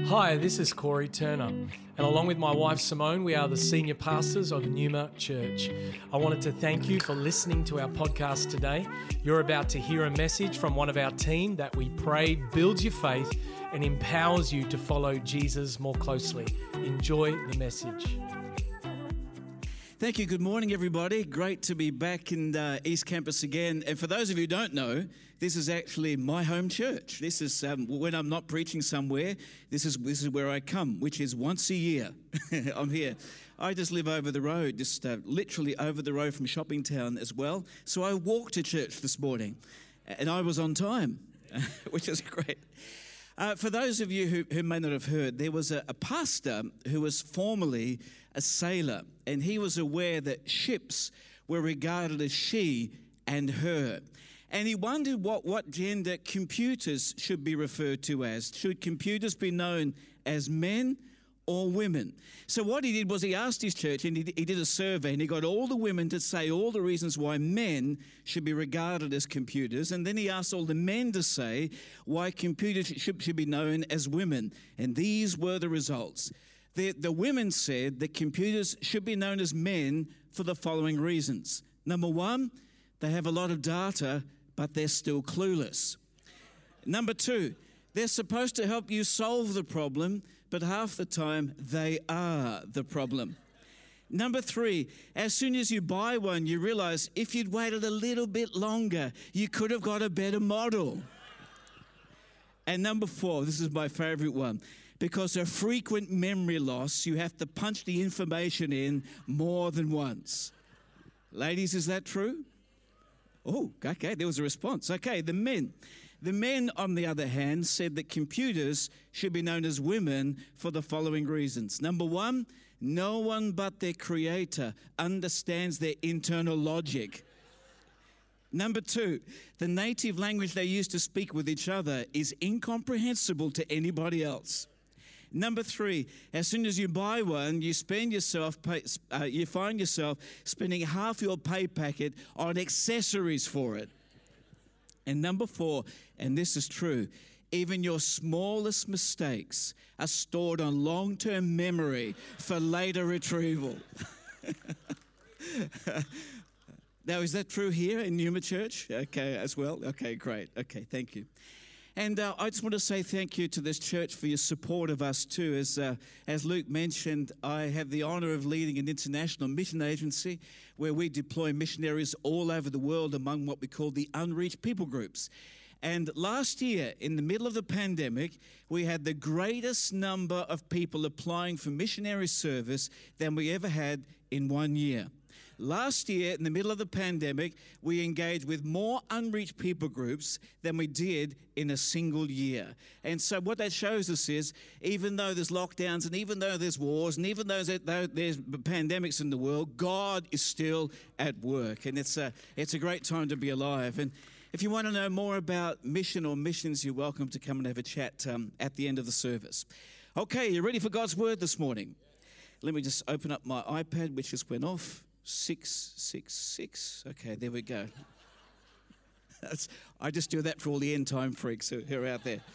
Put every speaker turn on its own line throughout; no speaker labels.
Hi, this is Corey Turner, and along with my wife Simone, we are the senior pastors of Numa Church. I wanted to thank you for listening to our podcast today. You're about to hear a message from one of our team that we pray builds your faith and empowers you to follow Jesus more closely. Enjoy the message.
Thank you. Good morning, everybody. Great to be back in East Campus again. And for those of you who don't know, this is actually my home church. This is when I'm not preaching somewhere. This is where I come, which is once a year. I'm here. I just live over the road, just literally over the road from Shopping Town as well. So I walked to church this morning, and I was on time, which is great. For those of you who may not have heard, there was a pastor who was formerly a sailor, and he was aware that ships were regarded as she and her. And he wondered what gender computers should be referred to as. Should computers be known as men or women? So what he did was he asked his church, and he did a survey, and he got all the women to say all the reasons why men should be regarded as computers, and then he asked all the men to say why computers should be known as women, and these were the results. The women said that computers should be known as men for the following reasons. Number one, they have a lot of data, but they're still clueless. Number two, they're supposed to help you solve the problem, but half the time they are the problem. Number three, as soon as you buy one, you realize if you'd waited a little bit longer, you could have got a better model. And number four, this is my favorite one, because of frequent memory loss, you have to punch the information in more than once. Ladies, is that true? Oh, okay, there was a response. Okay, the men. The men, on the other hand, said that computers should be known as women for the following reasons. Number one, no one but their creator understands their internal logic. Number two, the native language they use to speak with each other is incomprehensible to anybody else. Number three, as soon as you buy one, you find yourself spending half your pay packet on accessories for it. And number four, and this is true, even your smallest mistakes are stored on long-term memory for later retrieval. Now, is that true here in Numa Church? Okay, as well? Okay, great. Okay, thank you. And I just want to say thank you to this church for your support of us too. As Luke mentioned, I have the honor of leading an international mission agency where we deploy missionaries all over the world among what we call the unreached people groups. And last year, in the middle of the pandemic, we had the greatest number of people applying for missionary service than we ever had in 1 year. Last year, in the middle of the pandemic, we engaged with more unreached people groups than we did in a single year. And so what that shows us is, even though there's lockdowns and even though there's wars and even though there's pandemics in the world, God is still at work. And it's a great time to be alive. And if you want to know more about mission or missions, you're welcome to come and have a chat at the end of the service. Okay, you ready for God's word this morning? Let me just open up my iPad, which just went off. 666. Okay, there we go. I just do that for all the end time freaks who are out there.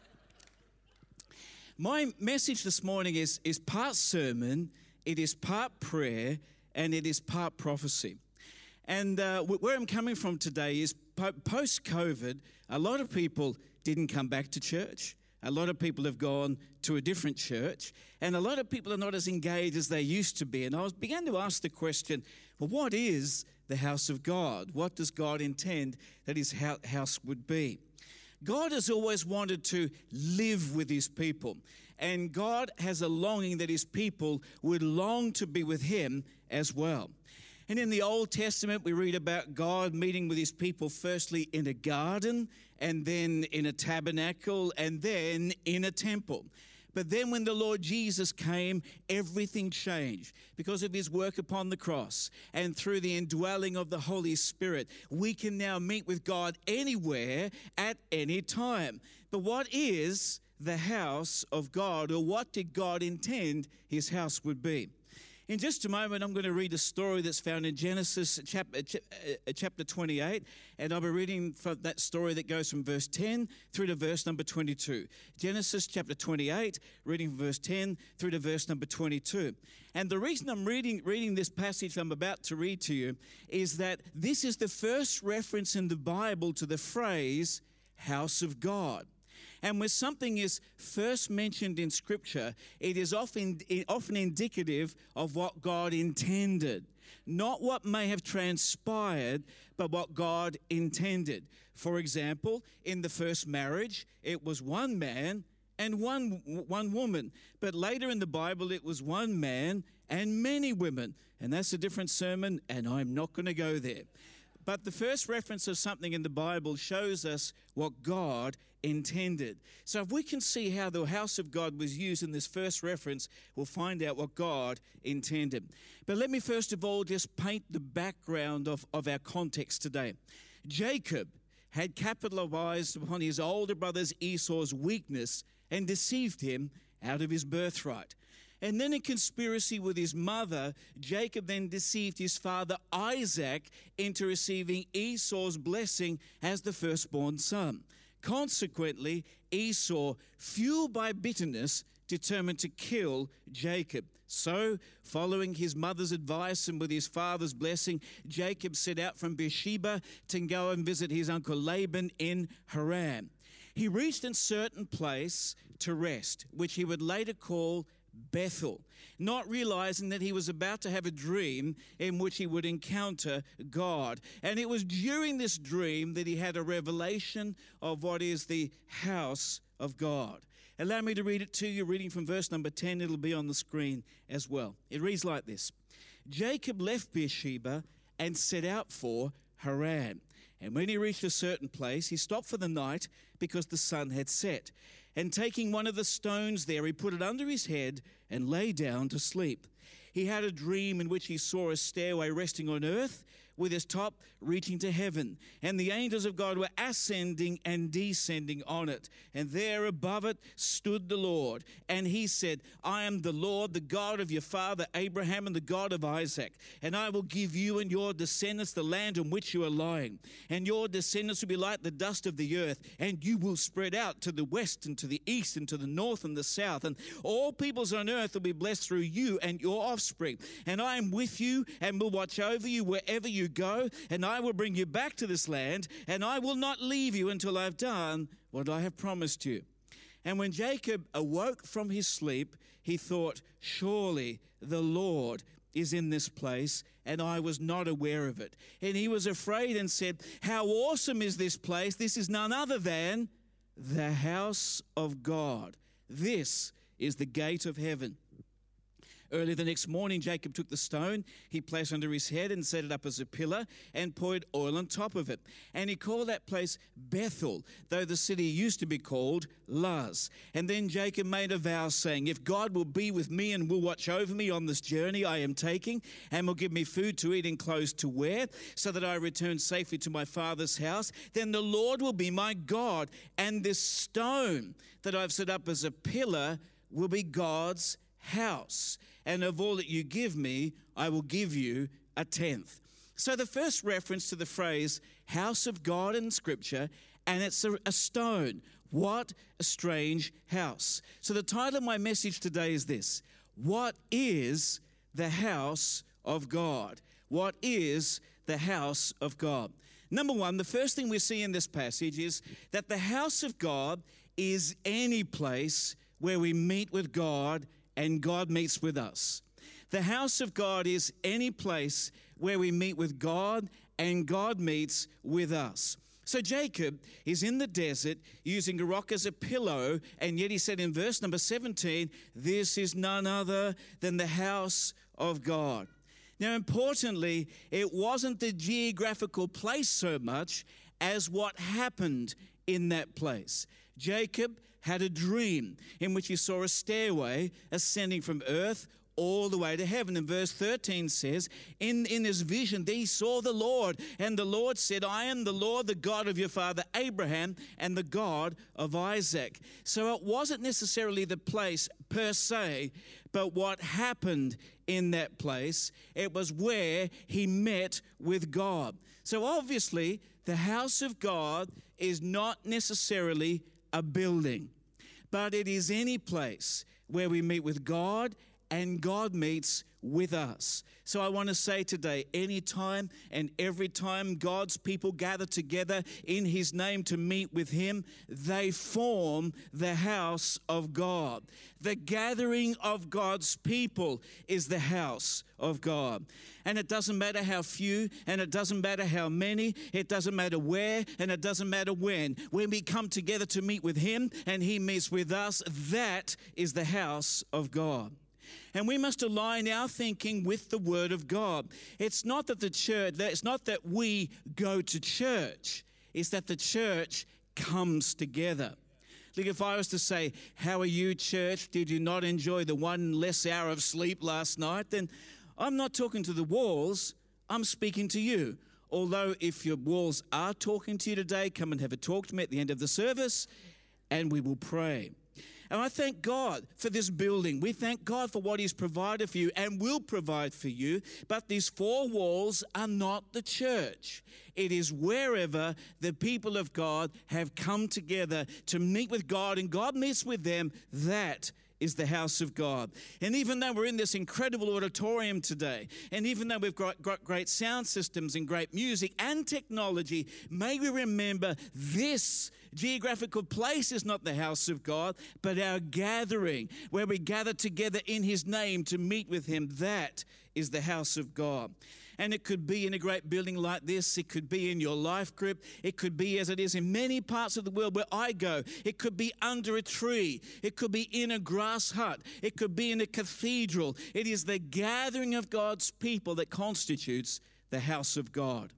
My message this morning is part sermon, it is part prayer, and it is part prophecy. And where I'm coming from today is post-COVID, a lot of people didn't come back to church. A lot of people have gone to a different church, and a lot of people are not as engaged as they used to be. And I began to ask the question, well, what is the house of God? What does God intend that his house would be? God has always wanted to live with his people, and God has a longing that his people would long to be with him as well. And in the Old Testament, we read about God meeting with his people firstly in a garden, and then in a tabernacle, and then in a temple. But then when the Lord Jesus came, everything changed because of his work upon the cross. And through the indwelling of the Holy Spirit, we can now meet with God anywhere at any time. But what is the house of God, or what did God intend his house would be? In just a moment, I'm going to read a story that's found in Genesis chapter 28, and I'll be reading from that story that goes from verse 10 through to verse number 22. Genesis chapter 28, reading from verse 10 through to verse number 22. And the reason I'm reading this passage I'm about to read to you is that this is the first reference in the Bible to the phrase, house of God. And when something is first mentioned in Scripture, it is often indicative of what God intended. Not what may have transpired, but what God intended. For example, in the first marriage, it was one man and one woman. But later in the Bible, it was one man and many women. And that's a different sermon, and I'm not going to go there. But the first reference of something in the Bible shows us what God intended. So if we can see how the house of God was used in this first reference, we'll find out what God intended. But let me first of all just paint the background of our context today. Jacob had capitalized upon his older brother's Esau's weakness and deceived him out of his birthright. And then in conspiracy with his mother, Jacob then deceived his father Isaac into receiving Esau's blessing as the firstborn son. Consequently, Esau, fueled by bitterness, determined to kill Jacob. So, following his mother's advice and with his father's blessing, Jacob set out from Beersheba to go and visit his uncle Laban in Haran. He reached a certain place to rest, which he would later call Bethel, not realizing that he was about to have a dream in which he would encounter God. And it was during this dream that he had a revelation of what is the house of God. Allow me to read it to you, reading from verse number 10. It'll be on the screen as well. It reads like this. Jacob left Beersheba and set out for Haran. And when he reached a certain place, he stopped for the night because the sun had set. And taking one of the stones there, he put it under his head and lay down to sleep. He had a dream in which he saw a stairway resting on earth with its top reaching to heaven. And the angels of God were ascending and descending on it. And there above it stood the Lord. And he said, I am the Lord, the God of your father Abraham and the God of Isaac. And I will give you and your descendants the land on which you are lying. And your descendants will be like the dust of the earth. And you will spread out to the west and to the east and to the north and the south. And all peoples on earth will be blessed through you and your offspring. And I am with you and will watch over you wherever you go. And I will bring you back to this land. And I will not leave you until I've done what I have promised you. And when Jacob awoke from his sleep, he thought, surely the Lord is in this place, and I was not aware of it. And he was afraid and said, how awesome is this place? This is none other than the house of God. This is the gate of heaven. Early the next morning, Jacob took the stone he placed under his head and set it up as a pillar and poured oil on top of it. And he called that place Bethel, though the city used to be called Luz. And then Jacob made a vow saying, if God will be with me and will watch over me on this journey I am taking and will give me food to eat and clothes to wear so that I return safely to my father's house, then the Lord will be my God. And this stone that I've set up as a pillar will be God's house. And of all that you give me, I will give you a tenth. So the first reference to the phrase house of God in Scripture, and it's a stone. What a strange house. So the title of my message today is this: what is the house of God? What is the house of God? Number one, the first thing we see in this passage is that the house of God is any place where we meet with God and God meets with us. The house of God is any place where we meet with God and God meets with us. So Jacob is in the desert using a rock as a pillow, and yet he said in verse number 17, this is none other than the house of God. Now, importantly, it wasn't the geographical place so much as what happened in that place. Jacob had a dream in which he saw a stairway ascending from earth all the way to heaven. And verse 13 says, in this vision, he saw the Lord, and the Lord said, I am the Lord, the God of your father Abraham, and the God of Isaac. So it wasn't necessarily the place per se, but what happened in that place, it was where he met with God. So obviously, the house of God is not necessarily a building, but it is any place where we meet with God and God meets with us. So I want to say today, anytime and every time God's people gather together in his name to meet with him, they form the house of God. The gathering of God's people is the house of God. And it doesn't matter how few, and it doesn't matter how many, it doesn't matter where, and it doesn't matter when. When we come together to meet with him and he meets with us, that is the house of God. And we must align our thinking with the Word of God. It's not that it's not that we go to church. It's that the church comes together. Look, if I was to say, how are you, church? Did you not enjoy the one less hour of sleep last night? Then I'm not talking to the walls. I'm speaking to you. Although if your walls are talking to you today, come and have a talk to me at the end of the service, and we will pray. And I thank God for this building. We thank God for what he's provided for you and will provide for you. But these four walls are not the church. It is wherever the people of God have come together to meet with God and God meets with them. That is the house of God. And even though we're in this incredible auditorium today, and even though we've got great sound systems and great music and technology, may we remember this geographical place is not the house of God, but our gathering, where we gather together in his name to meet with him. That is the house of God. And it could be in a great building like this. It could be in your life group. It could be as it is in many parts of the world where I go. It could be under a tree. It could be in a grass hut. It could be in a cathedral. It is the gathering of God's people that constitutes the house of God.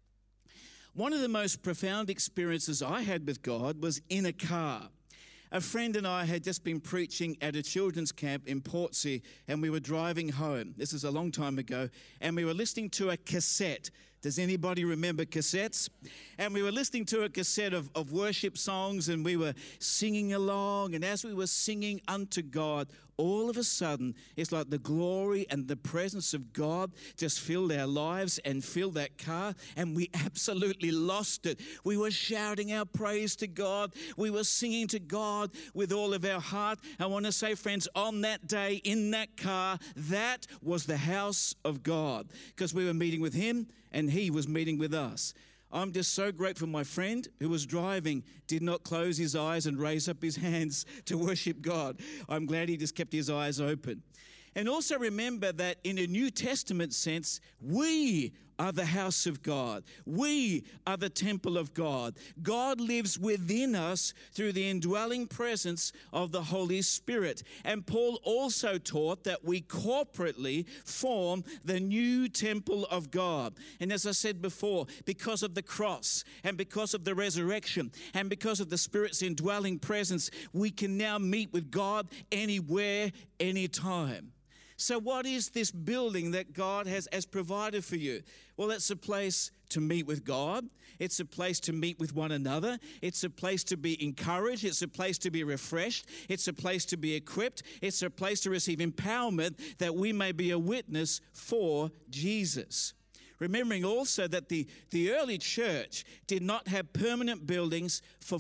One of the most profound experiences I had with God was in a car. A friend and I had just been preaching at a children's camp in Portsea, and we were driving home. This is a long time ago, and we were listening to a cassette. Does anybody remember cassettes? And we were listening to a cassette of worship songs, and we were singing along. And as we were singing unto God, all of a sudden, it's like the glory and the presence of God just filled our lives and filled that car, and we absolutely lost it. We were shouting our praise to God. We were singing to God with all of our heart. I want to say, friends, on that day in that car, that was the house of God, because we were meeting with him and he was meeting with us. I'm just so grateful my friend who was driving did not close his eyes and raise up his hands to worship God. I'm glad he just kept his eyes open. And also remember that in a New Testament sense, we are the house of God. We are the temple of God. God lives within us through the indwelling presence of the Holy Spirit. And Paul also taught that we corporately form the new temple of God. And as I said before, because of the cross and because of the resurrection and because of the Spirit's indwelling presence, we can now meet with God anywhere, anytime. So what is this building that God has provided for you? Well, it's a place to meet with God. It's a place to meet with one another. It's a place to be encouraged. It's a place to be refreshed. It's a place to be equipped. It's a place to receive empowerment that we may be a witness for Jesus. Remembering also that the early church did not have permanent buildings for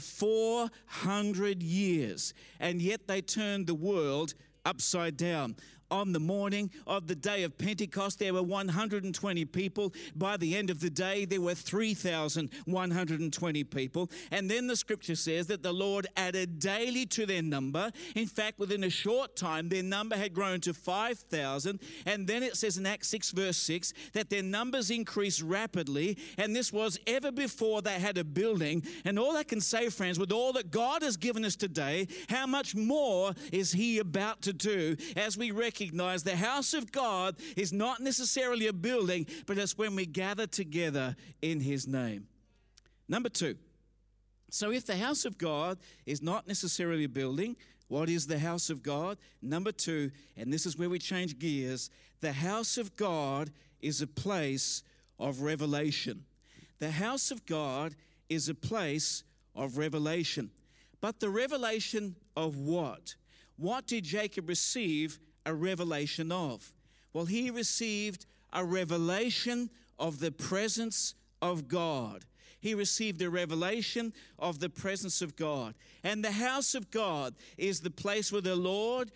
400 years, and yet they turned the world upside down. On the morning of the day of Pentecost, there were 120 people. By the end of the day, there were 3,120 people. And then the scripture says that the Lord added daily to their number. In fact, within a short time, their number had grown to 5,000. And then it says in Acts 6, verse 6, that their numbers increased rapidly. And this was ever before they had a building. And all I can say, friends, with all that God has given us today, how much more is he about to do as we recognize the house of God is not necessarily a building, but it's when we gather together in his name. Number two, so if the house of God is not necessarily a building, What is the house of God? Number 2, and this is where we change gears, the house of God is a place of revelation. The house of God is a place of revelation. But the revelation of what? What did Jacob receive a revelation of? Well, he received a revelation of the presence of God. He received a revelation of the presence of God. And the house of God is the place where the Lord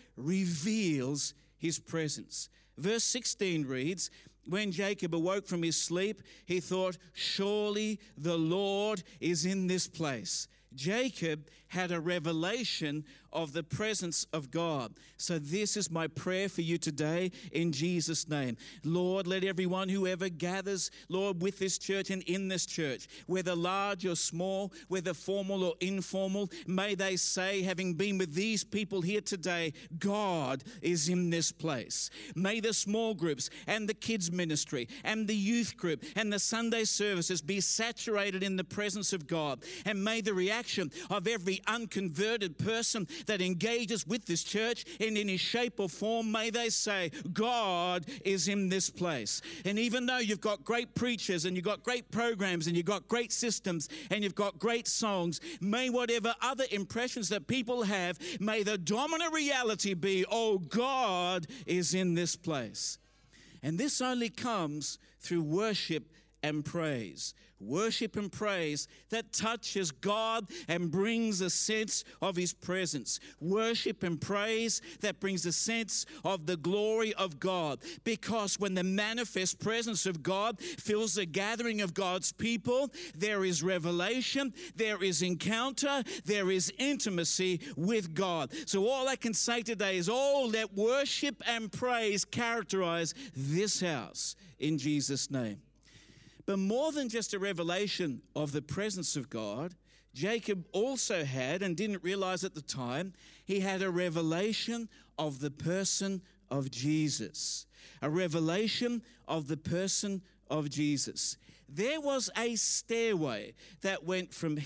reveals his presence. Verse 16 reads, when Jacob awoke from his sleep, he thought, surely the Lord is in this place. Jacob had a revelation of the presence of God. So this is my prayer for you today in Jesus' name. Lord, let everyone who ever gathers, Lord, with this church and in this church, whether large or small, whether formal or informal, may they say, having been with these people here today, God is in this place. May the small groups and the kids ministry and the youth group and the Sunday services be saturated in the presence of God. And may the reaction of every unconverted person that engages with this church in any shape or form, may they say, God is in this place. And even though you've got great preachers and you've got great programs and you've got great systems and you've got great songs, may whatever other impressions that people have, may the dominant reality be, oh, God is in this place. And this only comes through worship and praise. Worship and praise that touches God and brings a sense of his presence. Worship and praise that brings a sense of the glory of God. Because when the manifest presence of God fills the gathering of God's people, there is revelation, there is encounter, there is intimacy with God. So all I can say today is, oh, let worship and praise characterize this house in Jesus' name. But more than just a revelation of the presence of God, Jacob also had, and didn't realize at the time, he had a revelation of the person of Jesus. A revelation of the person of Jesus. There was a stairway that went from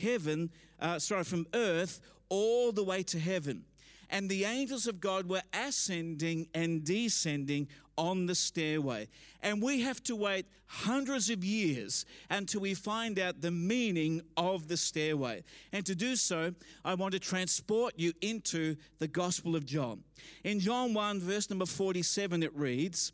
from earth all the way to heaven. And the angels of God were ascending and descending on the stairway. And we have to wait hundreds of years until we find out the meaning of the stairway. And to do so, I want to transport you into the Gospel of John. In John 1, verse number 47, it reads,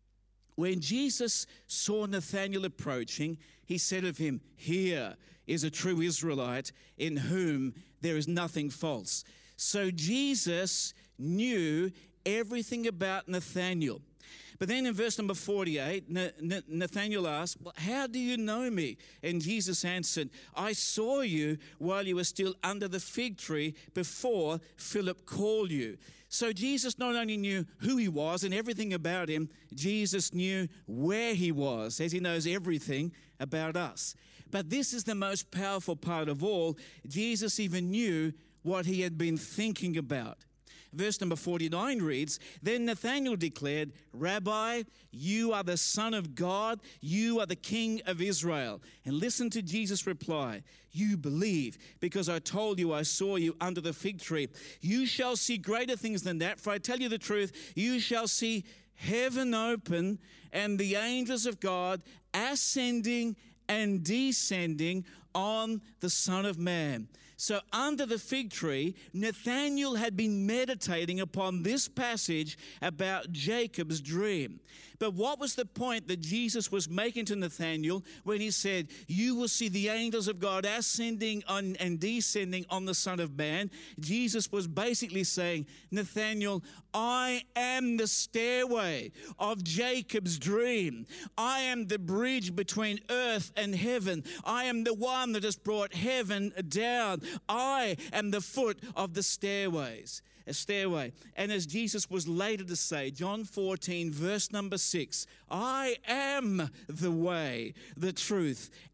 when Jesus saw Nathanael approaching, he said of him, here is a true Israelite in whom there is nothing false. So Jesus knew everything about Nathanael. But then in verse number 48, Nathanael asked, well, how do you know me? And Jesus answered, I saw you while you were still under the fig tree before Philip called you. So Jesus not only knew who he was and everything about him, Jesus knew where he was, as he knows everything about us. But this is the most powerful part of all. Jesus even knew what he had been thinking about. Verse number 49 reads, then Nathanael declared, Rabbi, you are the Son of God, you are the King of Israel. And listen to Jesus' reply, you believe because I told you I saw you under the fig tree. You shall see greater things than that, for I tell you the truth, you shall see heaven open and the angels of God ascending and descending on the Son of Man. So under the fig tree, Nathanael had been meditating upon this passage about Jacob's dream. But what was the point that Jesus was making to Nathanael when he said, you will see the angels of God ascending on and descending on the Son of Man? Jesus was basically saying, Nathanael, I am the stairway of Jacob's dream. I am the bridge between earth and heaven. I am the one that has brought heaven down. I am the foot of the stairway. And as Jesus was later to say, John 14, verse number 6, I am the way, the truth,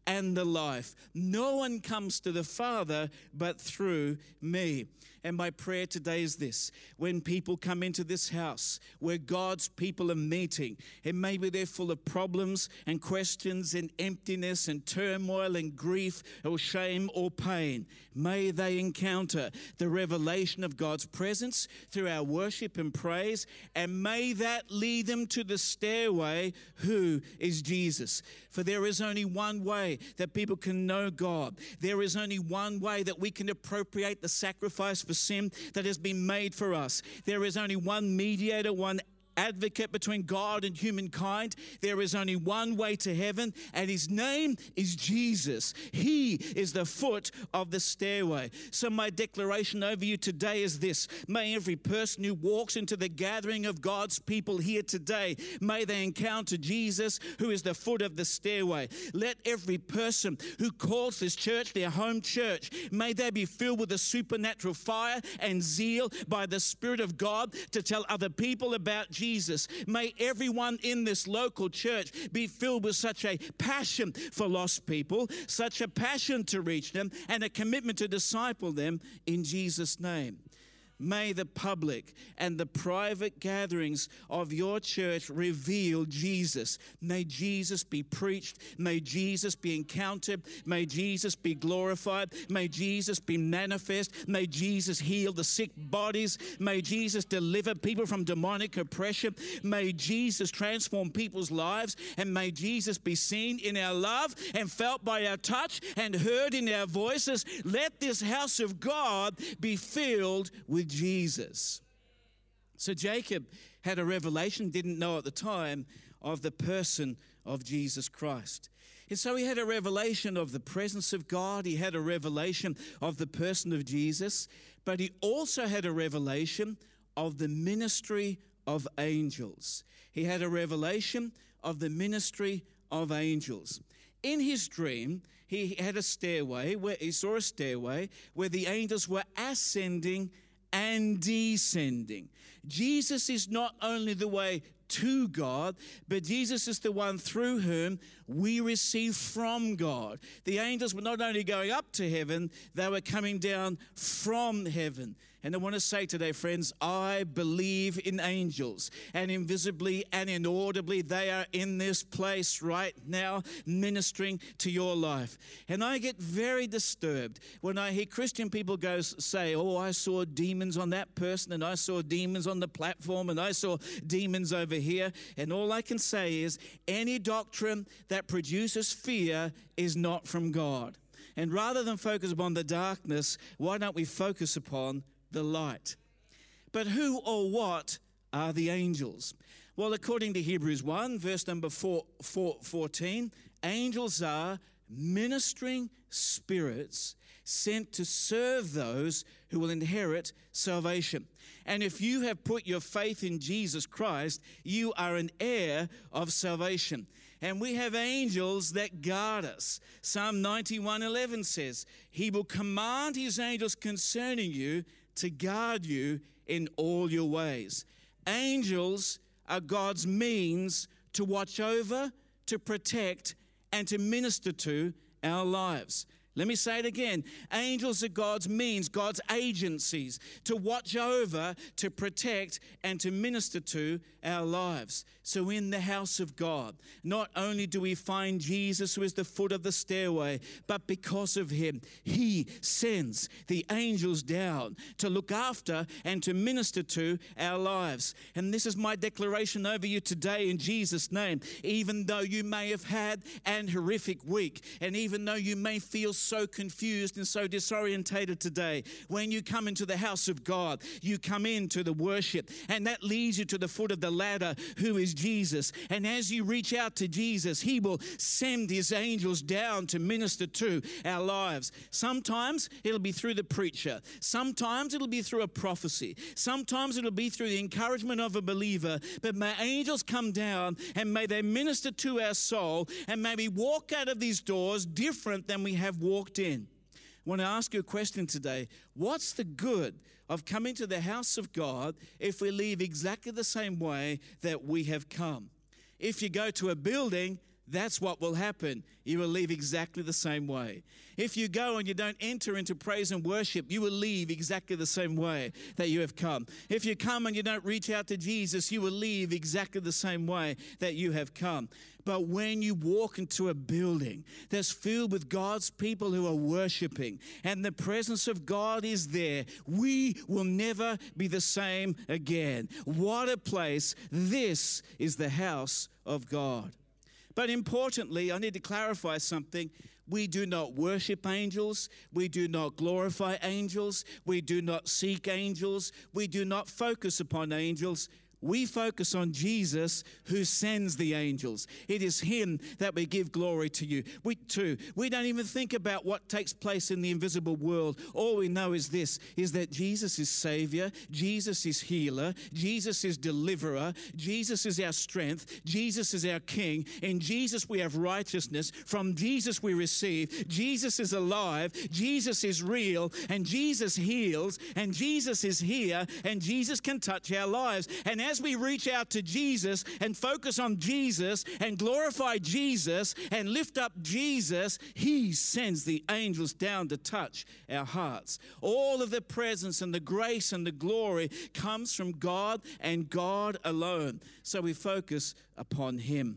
and the life. No one comes to the Father but through me. And my prayer today is this: when people come into this house where God's people are meeting, and maybe they're full of problems and questions and emptiness and turmoil and grief or shame or pain, may they encounter the revelation of God's presence through our worship and praise, and may that lead them to the stairway, who is Jesus. For there is only one way that people can know God. There is only one way that we can appropriate the sacrifice for sin that has been made for us. There is only one mediator, one advocate between God and humankind. There is only one way to heaven, and his name is Jesus. He is the foot of the stairway. So my declaration over you today is this: may every person who walks into the gathering of God's people here today, may they encounter Jesus, who is the foot of the stairway. Let every person who calls this church their home church, may they be filled with a supernatural fire and zeal by the Spirit of God to tell other people about Jesus. May everyone in this local church be filled with such a passion for lost people, such a passion to reach them, and a commitment to disciple them in Jesus' name. May the public and the private gatherings of your church reveal Jesus. May Jesus be preached. May Jesus be encountered. May Jesus be glorified. May Jesus be manifest. May Jesus heal the sick bodies. May Jesus deliver people from demonic oppression. May Jesus transform people's lives. And may Jesus be seen in our love and felt by our touch and heard in our voices. Let this house of God be filled with Jesus. So Jacob had a revelation, didn't know at the time, of the person of Jesus Christ. And so he had a revelation of the presence of God. He had a revelation of the person of Jesus. But he also had a revelation of the ministry of angels. He had a revelation of the ministry of angels. In his dream, he had a stairway where he saw a stairway where the angels were ascending and descending. Jesus is not only the way to God, but Jesus is the one through whom we receive from God. The angels were not only going up to heaven, they were coming down from heaven. And I want to say today, friends, I believe in angels, and invisibly and inaudibly they are in this place right now ministering to your life. And I get very disturbed when I hear Christian people say, oh, I saw demons on that person, and I saw demons on the platform, and I saw demons over here. And all I can say is any doctrine that produces fear is not from God. And rather than focus upon the darkness, why don't we focus upon the light? But who or what are the angels? Well, according to Hebrews 1, verse number 14, angels are ministering spirits sent to serve those who will inherit salvation. And if you have put your faith in Jesus Christ, you are an heir of salvation. And we have angels that guard us. Psalm 91:11 says, he will command his angels concerning you to guard you in all your ways. Angels are God's means to watch over, to protect, and to minister to our lives. Let me say it again. Angels are God's means, God's agencies to watch over, to protect, and to minister to our lives. So in the house of God, not only do we find Jesus, who is the foot of the stairway, but because of him, he sends the angels down to look after and to minister to our lives. And this is my declaration over you today in Jesus' name. Even though you may have had an horrific week, and even though you may feel so confused and so disorientated today, when you come into the house of God, you come into the worship, and that leads you to the foot of the ladder, who is Jesus. And as you reach out to Jesus, he will send his angels down to minister to our lives. Sometimes it'll be through the preacher. Sometimes it'll be through a prophecy. Sometimes it'll be through the encouragement of a believer. But may angels come down, and may they minister to our soul, and may we walk out of these doors different than we have walked in. I want to ask you a question today. What's the good of coming to the house of God if we leave exactly the same way that we have come? If you go to a building, that's what will happen. You will leave exactly the same way. If you go and you don't enter into praise and worship, you will leave exactly the same way that you have come. If you come and you don't reach out to Jesus, you will leave exactly the same way that you have come. But when you walk into a building that's filled with God's people who are worshiping and the presence of God is there, we will never be the same again. What a place. This is the house of God. But importantly, I need to clarify something. We do not worship angels. We do not glorify angels. We do not seek angels. We do not focus upon angels. We focus on Jesus who sends the angels. It is him that we give glory to you. We don't even think about what takes place in the invisible world. All we know is this, is that Jesus is Savior, Jesus is healer, Jesus is deliverer, Jesus is our strength, Jesus is our King. In Jesus we have righteousness. From Jesus we receive. Jesus is alive, Jesus is real, and Jesus heals, and Jesus is here, and Jesus can touch our lives. And as we reach out to Jesus and focus on Jesus and glorify Jesus and lift up Jesus, he sends the angels down to touch our hearts. All of the presence and the grace and the glory comes from God and God alone. So we focus upon him.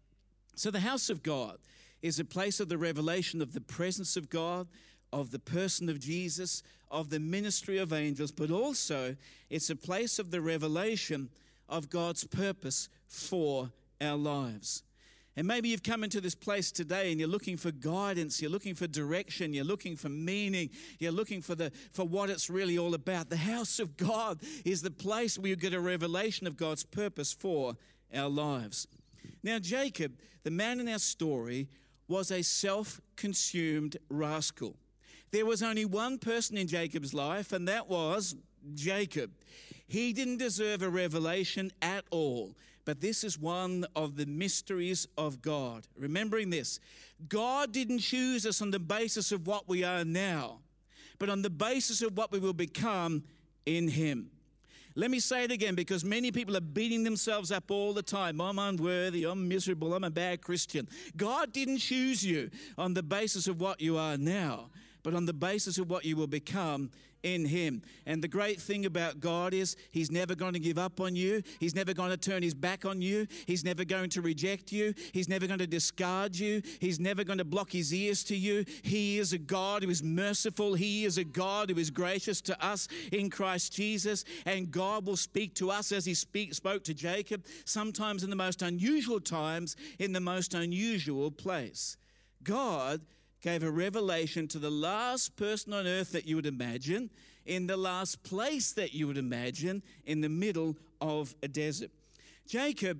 So the house of God is a place of the revelation of the presence of God, of the person of Jesus, of the ministry of angels, but also it's a place of the revelation of God's purpose for our lives. And maybe you've come into this place today and you're looking for guidance, you're looking for direction, you're looking for meaning, you're looking for what it's really all about. The house of God is the place where you get a revelation of God's purpose for our lives. Now, Jacob, the man in our story, was a self-consumed rascal. There was only one person in Jacob's life, and that was Jacob. He didn't deserve a revelation at all, but this is one of the mysteries of God. Remembering this, God didn't choose us on the basis of what we are now, but on the basis of what we will become in him. Let me say it again, because many people are beating themselves up all the time. I'm unworthy, I'm miserable, I'm a bad Christian. God didn't choose you on the basis of what you are now, but on the basis of what you will become in him. And the great thing about God is he's never going to give up on you. He's never going to turn his back on you. He's never going to reject you. He's never going to discard you. He's never going to block his ears to you. He is a God who is merciful. He is a God who is gracious to us in Christ Jesus. And God will speak to us as he spoke to Jacob, sometimes in the most unusual times, in the most unusual place. God gave a revelation to the last person on earth that you would imagine, in the last place that you would imagine, in the middle of a desert. Jacob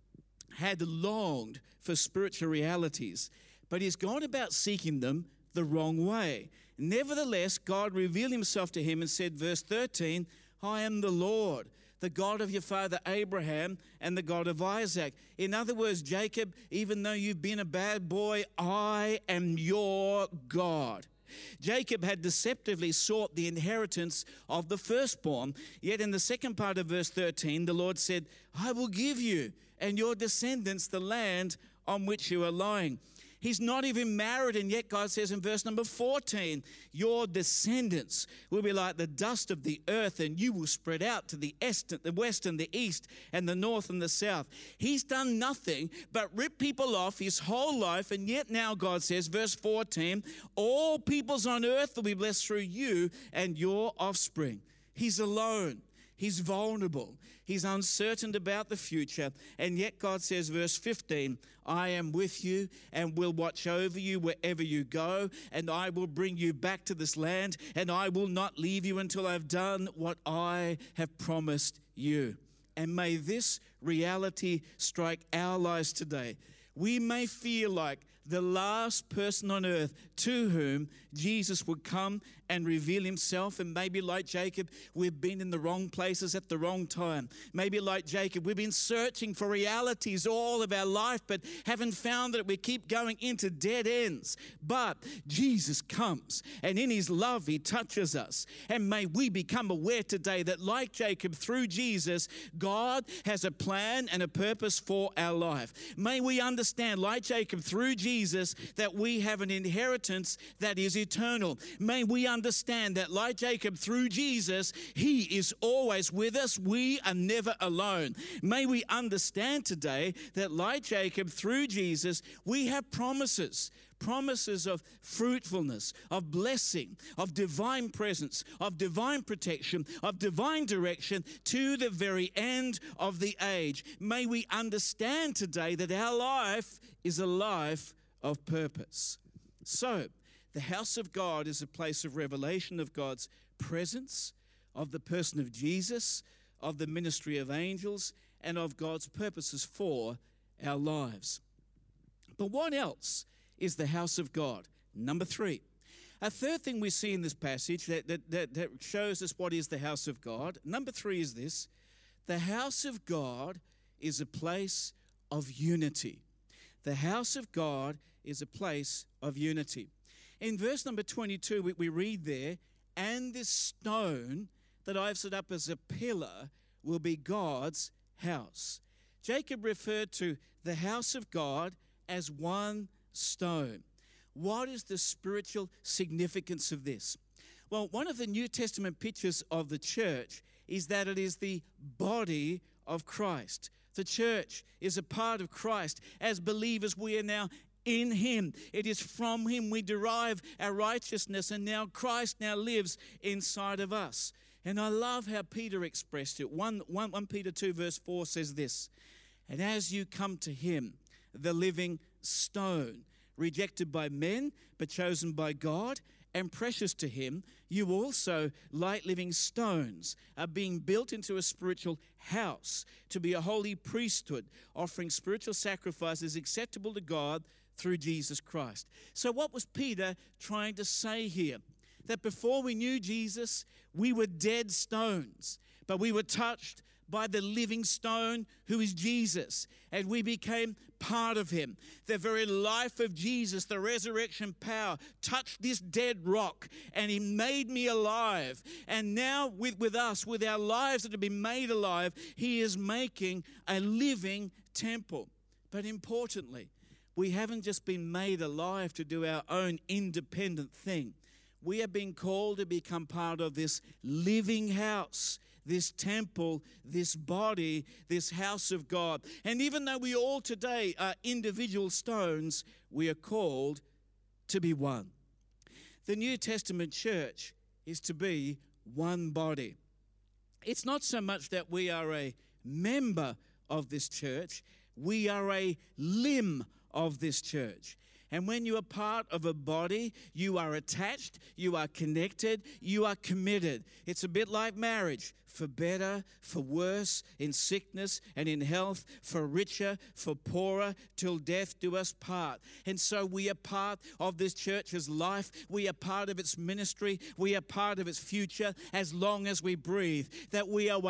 had longed for spiritual realities, but he's gone about seeking them the wrong way. Nevertheless, God revealed himself to him and said, verse 13, I am the Lord, the God of your father Abraham and the God of Isaac. In other words, Jacob, even though you've been a bad boy, I am your God. Jacob had deceptively sought the inheritance of the firstborn, yet in the second part of verse 13, the Lord said, I will give you and your descendants the land on which you are lying. He's not even married, and yet God says in verse number 14, your descendants will be like the dust of the earth, and you will spread out to the west and the east and the north and the south. He's done nothing but rip people off his whole life, and yet now God says, verse 14, all peoples on earth will be blessed through you and your offspring. He's alone. He's vulnerable. He's uncertain about the future. And yet God says, verse 15, I am with you and will watch over you wherever you go. And I will bring you back to this land. And I will not leave you until I've done what I have promised you. And may this reality strike our lives today. We may feel like the last person on earth to whom Jesus would come and reveal himself. And maybe like Jacob, we've been in the wrong places at the wrong time. Maybe like Jacob, we've been searching for realities all of our life, but haven't found that we keep going into dead ends. But Jesus comes, and in his love, he touches us. And may we become aware today that like Jacob, through Jesus, God has a plan and a purpose for our life. May we understand, like Jacob, through Jesus, that we have an inheritance that is eternal. May we understand that, like Jacob, through Jesus, he is always with us. We are never alone. May we understand today that, like Jacob, through Jesus, we have promises of fruitfulness, of blessing, of divine presence, of divine protection, of divine direction to the very end of the age. May we understand today that our life is a life of purpose. So, the house of God is a place of revelation of God's presence, of the person of Jesus, of the ministry of angels, and of God's purposes for our lives. But what else is the house of God? Number 3. A third thing we see in this passage that shows us what is the house of God. Number 3 is this: the house of God is a place of unity. The house of God is a place of unity. In verse number 22, we read there, and this stone that I've set up as a pillar will be God's house. Jacob referred to the house of God as one stone. What is the spiritual significance of this? Well, one of the New Testament pictures of the church is that it is the body of Christ. The church is a part of Christ. As believers, we are now in him. It is from him we derive our righteousness, and now Christ now lives inside of us. And I love how Peter expressed it. 1 Peter 2 verse 4 says this: and as you come to him, the living stone, rejected by men, but chosen by God, and precious to him, you also, like living stones, are being built into a spiritual house to be a holy priesthood, offering spiritual sacrifices acceptable to God through Jesus Christ. So what was Peter trying to say here? That before we knew Jesus, we were dead stones, but we were touched by the living stone who is Jesus, and we became part of him. The very life of Jesus, the resurrection power, touched this dead rock, and he made me alive. And now with us, with our lives that have been made alive, he is making a living temple. But importantly, we haven't just been made alive to do our own independent thing. We are being called to become part of this living house, this temple, this body, this house of God. And even though we all today are individual stones, we are called to be one. The New Testament church is to be one body. It's not so much that we are a member of this church, we are a limb of this church. And when you are part of a body, you are attached, you are connected, you are committed. It's a bit like marriage, for better, for worse, in sickness and in health, for richer, for poorer, till death do us part. And so we are part of this church's life. We are part of its ministry. We are part of its future as long as we breathe. That we are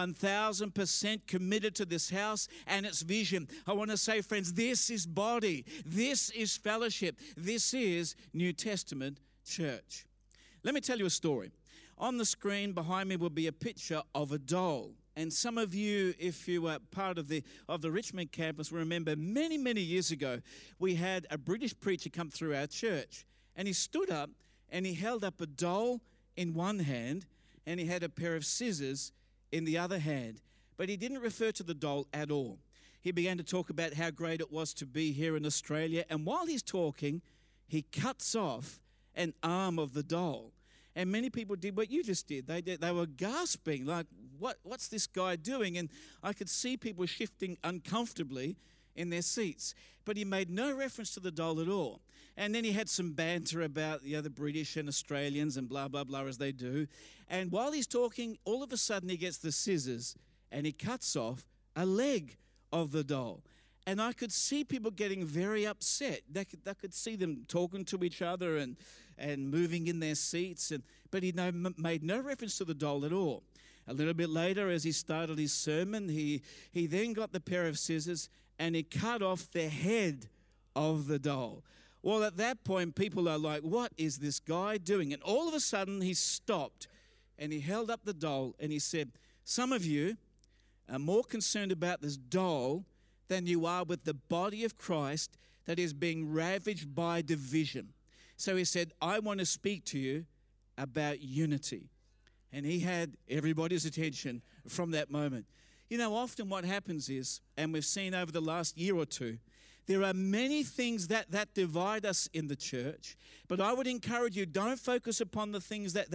1,000% committed to this house and its vision. I want to say, friends, this is body. This is fellowship. This is New Testament church. Let me tell you a story. On the screen behind me will be a picture of a doll. And some of you, if you were part of the Richmond campus, will remember many, many years ago, we had a British preacher come through our church. And he stood up and he held up a doll in one hand and he had a pair of scissors in the other hand. But he didn't refer to the doll at all. He began to talk about how great it was to be here in Australia. And while he's talking, he cuts off an arm of the doll. And many people did what you just did. They were gasping, like, what's this guy doing? And I could see people shifting uncomfortably in their seats. But he made no reference to the doll at all. And then he had some banter about the British and Australians and blah, blah, blah, as they do. And while he's talking, all of a sudden he gets the scissors and he cuts off a leg of the doll. And I could see people getting very upset. I could see them talking to each other and moving in their seats. But he made no reference to the doll at all. A little bit later, as he started his sermon, he then got the pair of scissors and he cut off the head of the doll. Well, at that point, people are like, what is this guy doing? And all of a sudden, he stopped and he held up the doll and he said, some of you are more concerned about this doll than you are with the body of Christ that is being ravaged by division. So he said, I want to speak to you about unity. And he had everybody's attention from that moment. You know, often what happens is, and we've seen over the last year or two, there are many things that divide us in the church, but I would encourage you, don't focus upon the things that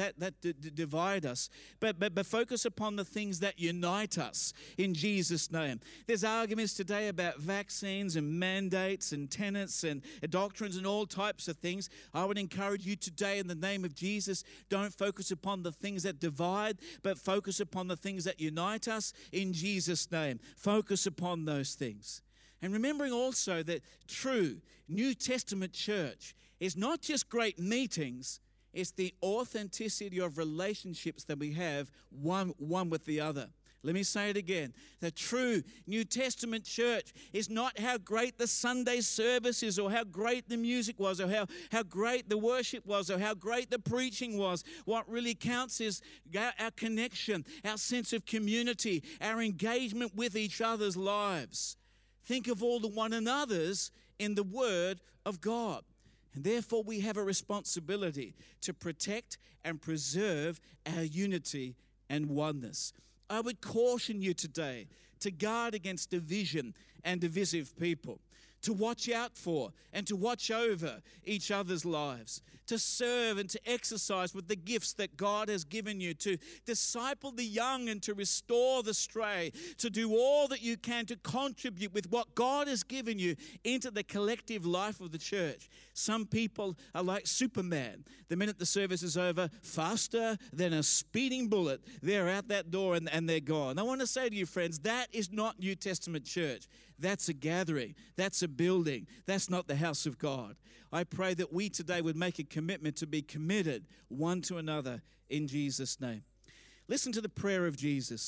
divide us, but focus upon the things that unite us in Jesus' name. There's arguments today about vaccines and mandates and tenets and doctrines and all types of things. I would encourage you today in the name of Jesus, don't focus upon the things that divide, but focus upon the things that unite us in Jesus' name. Focus upon those things. And remembering also that true New Testament church is not just great meetings, it's the authenticity of relationships that we have one with the other. Let me say it again. The true New Testament church is not how great the Sunday service is or how great the music was or how great the worship was or how great the preaching was. What really counts is our connection, our sense of community, our engagement with each other's lives. Think of all the one another's in the Word of God. And therefore, we have a responsibility to protect and preserve our unity and oneness. I would caution you today to guard against division and divisive people, to watch out for and to watch over each other's lives, to serve and to exercise with the gifts that God has given you, to disciple the young and to restore the stray, to do all that you can to contribute with what God has given you into the collective life of the church. Some people are like Superman. The minute the service is over, faster than a speeding bullet, they're out that door and they're gone. I want to say to you, friends, that is not New Testament church. That's a gathering. That's a building. That's not the house of God. I pray that we today would make a commitment to be committed one to another in Jesus' name. Listen to the prayer of Jesus.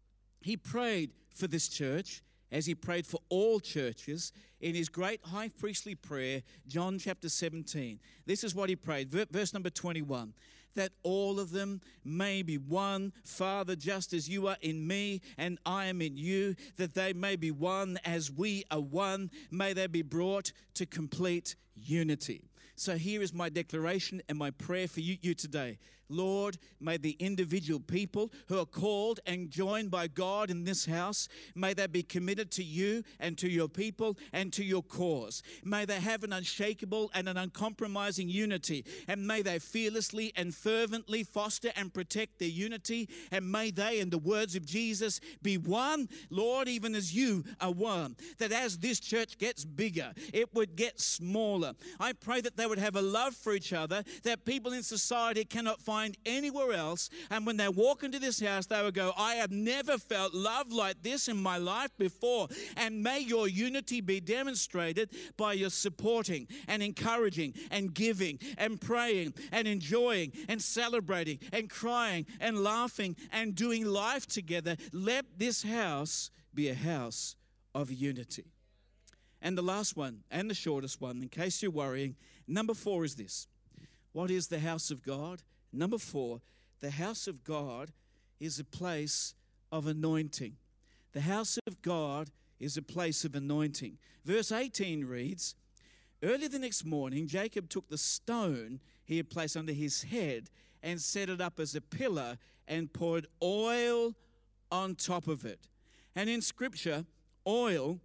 He prayed for this church as he prayed for all churches in his great high priestly prayer, John chapter 17. This is what he prayed, verse number 21. That all of them may be one, Father, just as you are in me and I am in you, that they may be one as we are one. May they be brought to complete unity. So here is my declaration and my prayer for you today. Lord, may the individual people who are called and joined by God in this house, may they be committed to you and to your people and to your cause. May they have an unshakable and an uncompromising unity, and may they fearlessly and fervently foster and protect their unity, and may they, in the words of Jesus, be one, Lord, even as you are one. That as this church gets bigger, it would get smaller. I pray that they would have a love for each other that people in society cannot find anywhere else, and when they walk into this house, they will go, I have never felt love like this in my life before. And may your unity be demonstrated by your supporting and encouraging and giving and praying and enjoying and celebrating and crying and laughing and doing life together. Let this house be a house of unity. And the last one, and the shortest one, in case you're worrying, number 4 is this. What is the house of God? Number 4, the house of God is a place of anointing. The house of God is a place of anointing. Verse 18 reads, early the next morning, Jacob took the stone he had placed under his head and set it up as a pillar and poured oil on top of it. And in Scripture, oil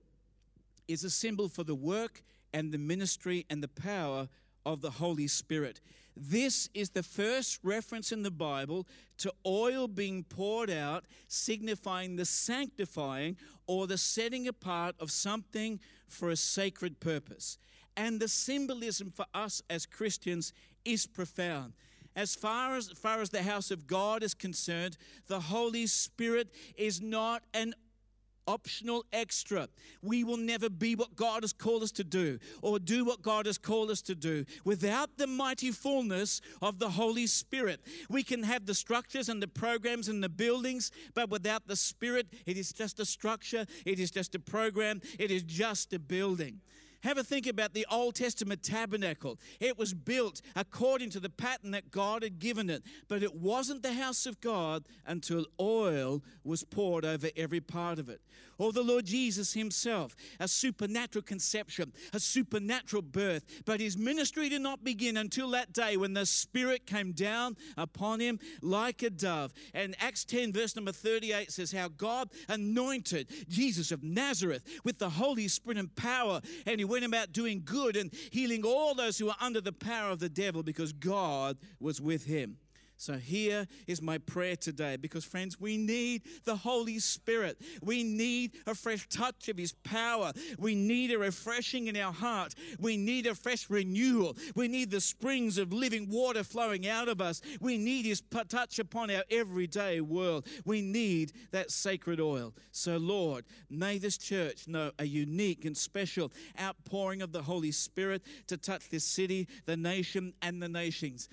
is a symbol for the work and the ministry and the power of the Holy Spirit. This is the first reference in the Bible to oil being poured out, signifying the sanctifying or the setting apart of something for a sacred purpose. And the symbolism for us as Christians is profound. As far as the house of God is concerned, the Holy Spirit is not an optional extra. We will never be what God has called us to do or do what God has called us to do without the mighty fullness of the Holy Spirit. We can have the structures and the programs and the buildings, but without the Spirit, it is just a structure, it is just a program, it is just a building. Have a think about the Old Testament tabernacle. It was built according to the pattern that God had given it, but it wasn't the house of God until oil was poured over every part of it. Or the Lord Jesus himself, a supernatural conception, a supernatural birth, but his ministry did not begin until that day when the Spirit came down upon him like a dove. And Acts 10 verse number 38 says how God anointed Jesus of Nazareth with the Holy Spirit and power, and he went about doing good and healing all those who were under the power of the devil because God was with him. So here is my prayer today, because friends, we need the Holy Spirit. We need a fresh touch of his power. We need a refreshing in our heart. We need a fresh renewal. We need the springs of living water flowing out of us. We need his touch upon our everyday world. We need that sacred oil. So Lord, may this church know a unique and special outpouring of the Holy Spirit to touch this city, the nation, and the nations.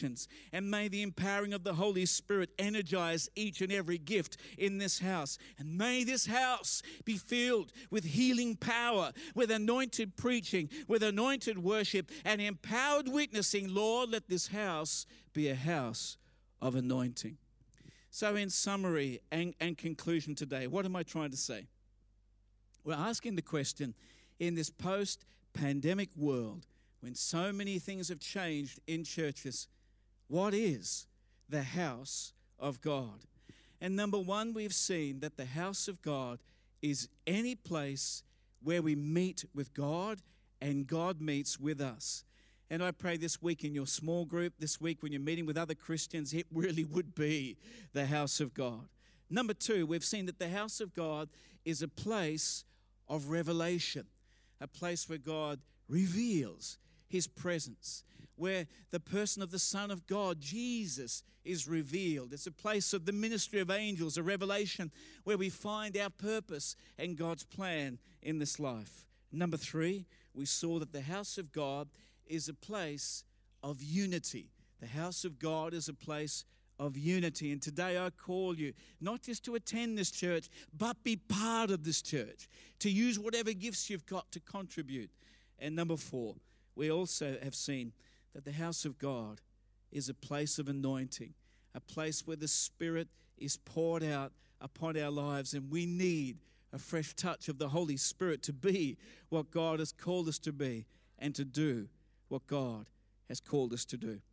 And may the empowering of the Holy Spirit energize each and every gift in this house. And may this house be filled with healing power, with anointed preaching, with anointed worship, and empowered witnessing. Lord, let this house be a house of anointing. So in summary and conclusion today, what am I trying to say? We're asking the question, in this post-pandemic world, when so many things have changed in churches, what is the house of God? And number one, we've seen that the house of God is any place where we meet with God and God meets with us. And I pray this week in your small group, this week when you're meeting with other Christians, it really would be the house of God. Number two, we've seen that the house of God is a place of revelation, a place where God reveals his presence, where the person of the Son of God, Jesus, is revealed. It's a place of the ministry of angels, a revelation where we find our purpose and God's plan in this life. Number three, we saw that the house of God is a place of unity. The house of God is a place of unity. And today I call you not just to attend this church, but be part of this church, to use whatever gifts you've got to contribute. And number four, we also have seen that the house of God is a place of anointing, a place where the Spirit is poured out upon our lives, and we need a fresh touch of the Holy Spirit to be what God has called us to be and to do what God has called us to do.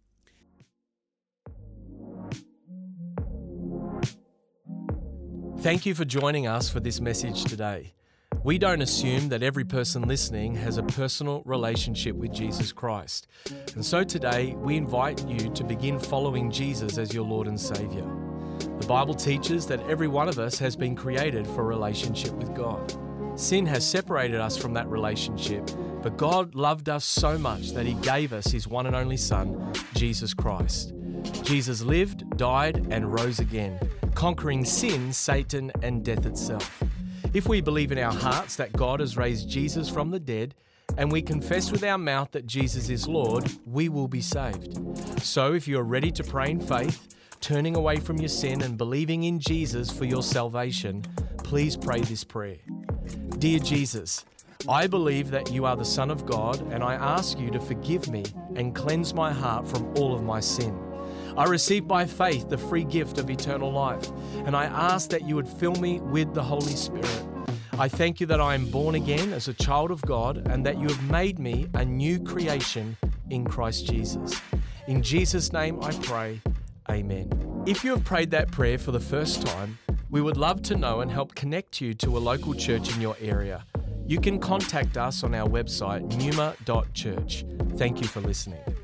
Thank you for joining us for this message today. We don't assume that every person listening has a personal relationship with Jesus Christ. And so today, we invite you to begin following Jesus as your Lord and Savior. The Bible teaches that every one of us has been created for a relationship with God. Sin has separated us from that relationship, but God loved us so much that he gave us his one and only Son, Jesus Christ. Jesus lived, died, and rose again, conquering sin, Satan, and death itself. If we believe in our hearts that God has raised Jesus from the dead, and we confess with our mouth that Jesus is Lord, we will be saved. So if you're ready to pray in faith, turning away from your sin and believing in Jesus for your salvation, please pray this prayer. Dear Jesus, I believe that you are the Son of God, and I ask you to forgive me and cleanse my heart from all of my sin. I receive by faith the free gift of eternal life, and I ask that you would fill me with the Holy Spirit. I thank you that I am born again as a child of God, and that you have made me a new creation in Christ Jesus. In Jesus' name I pray, amen. If you have prayed that prayer for the first time, we would love to know and help connect you to a local church in your area. You can contact us on our website, numa.church. Thank you for listening.